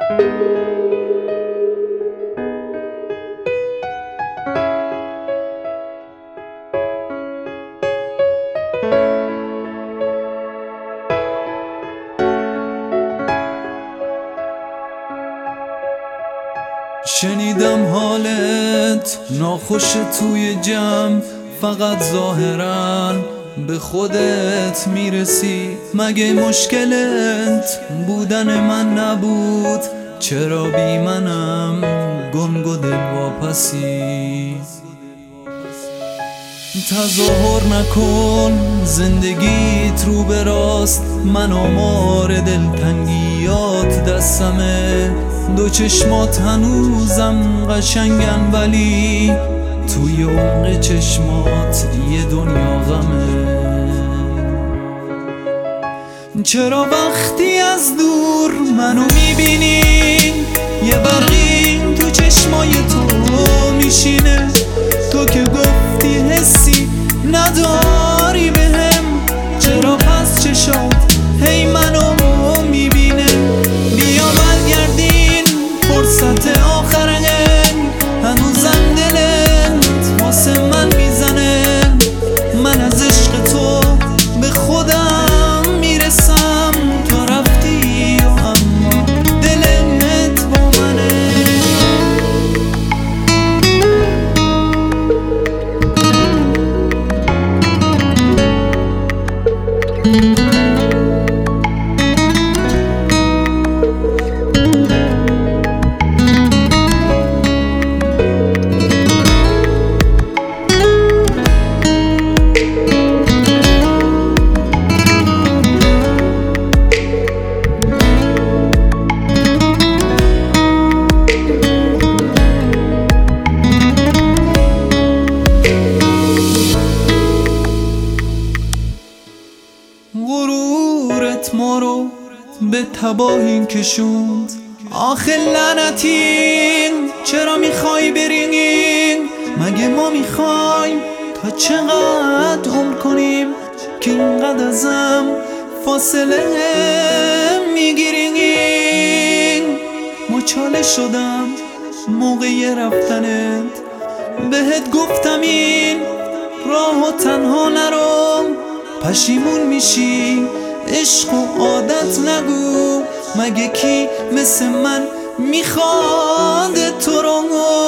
شنیدم حالت ناخوش توی جمع، فقط ظاهراً به خودت میرسی. مگه مشکلت بودن من نبود؟ چرا بی منم گنگ و دل واپسی؟ تظاهر نکن زندگیت رو به راست، من آمار دلتنگیات دستمه. دو چشمات هنوزم قشنگن ولی توی عمق چشمات یه دنیا غمه. چرا وقتی از دور منو میبینی یه برقی تو چشمای تو میشینه؟ تو که گفتی حسی نداری بهم، چرا پس چشات هی منو میبینه؟ بیا برگردین فرصت آخره، هنوزم دلت واسه من میزنه. من از عشق تو به خودم میرسم، تو رفتی و اما دلت با منه. غرورت ما رو به تباهی کشوند. آخه لعنتین چرا میخوای برینیم؟ مگه ما میخوایم تا چقدر عمر کنیم که اینقدر ازم فاصله میگیریم؟ مچاله شدم موقع رفتنت، بهت گفتم این راهو تنها نرو. پشیمون میشی عشق و عادت نگو، مگه کی مثل من میخواد تو رو؟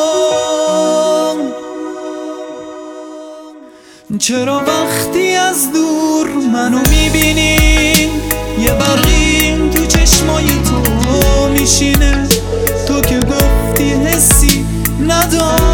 چرا وقتی از دور منو میبینی یه برقی تو چشمای تو میشینه؟ تو که گفتی حسی نداری